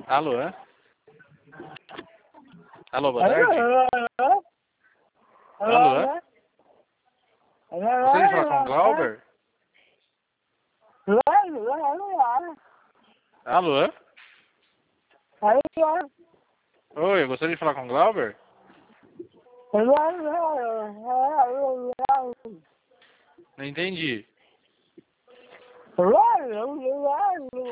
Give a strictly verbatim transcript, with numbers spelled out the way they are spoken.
Alô? Alô, boa tarde. Alô? Gostaria de falar com o Glauber? Alô? Oi, eu gostaria de falar com o Glauber? Não entendi.